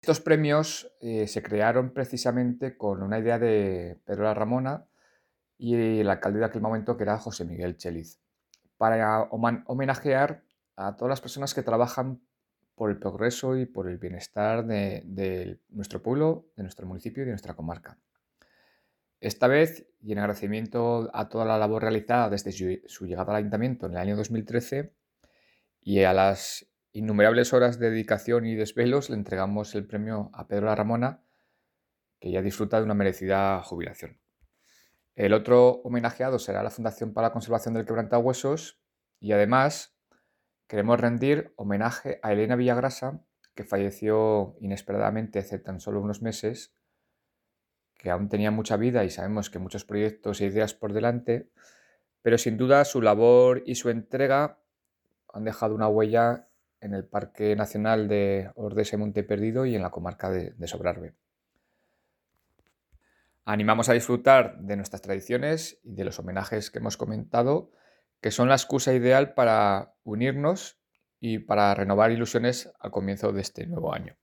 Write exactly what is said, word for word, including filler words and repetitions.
Estos premios eh, se crearon precisamente con una idea de Pedro La Ramona y el alcalde de aquel momento, que era José Miguel Cheliz, para homan- homenajear a todas las personas que trabajan por el progreso y por el bienestar de, de nuestro pueblo, de nuestro municipio y de nuestra comarca. Esta vez, y en agradecimiento a toda la labor realizada desde su, su llegada al ayuntamiento en el año dos mil trece y a las innumerables horas de dedicación y desvelos, le entregamos el premio a Pedro La Ramona, que ya disfruta de una merecida jubilación. El otro homenajeado será la Fundación para la Conservación del Quebrantahuesos y además queremos rendir homenaje a Elena Villagrasa, que falleció inesperadamente hace tan solo unos meses, que aún tenía mucha vida y sabemos que muchos proyectos e ideas por delante, pero sin duda su labor y su entrega han dejado una huella en el Parque Nacional de Ordesa y Monte Perdido y en la comarca de, de Sobrarbe. Animamos a disfrutar de nuestras tradiciones y de los homenajes que hemos comentado, que son la excusa ideal para unirnos y para renovar ilusiones al comienzo de este nuevo año.